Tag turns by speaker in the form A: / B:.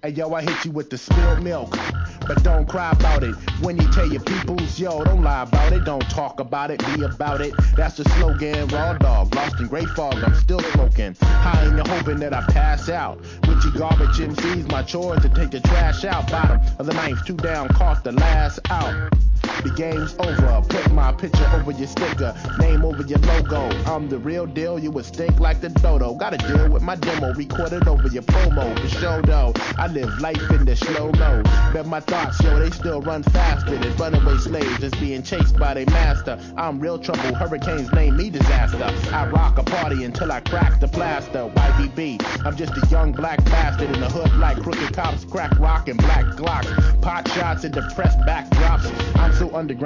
A: Hey yo, I hit you with the spilled milk, but don't cry about it. When you tell your peoples, yo, don't lie about it. Don't talk about it, be about it. That's the slogan. Raw dog, lost in great fog, I'm still smoking. High in the hoping that I pass out. With your garbage MCs, my chores to take the trash out. Bottom of the ninth, 2 down, caught the last out. The game's over, put my picture over your sticker, name over your logo. I'm the real deal, you would stink like the dodo. Gotta deal with my demo, recorded over your promo. For show though, I live life in the slow-mo. Bet my thoughts, yo, they still run faster than runaway slaves just being chased by their master. I'm real trouble, hurricanes name me disaster. I rock a party until I crack the plaster. YBB, I'm just a young black bastard in the hood like crooked cops, crack rock and black glocks. Pot shots and depressed backdrops. I'm so underground.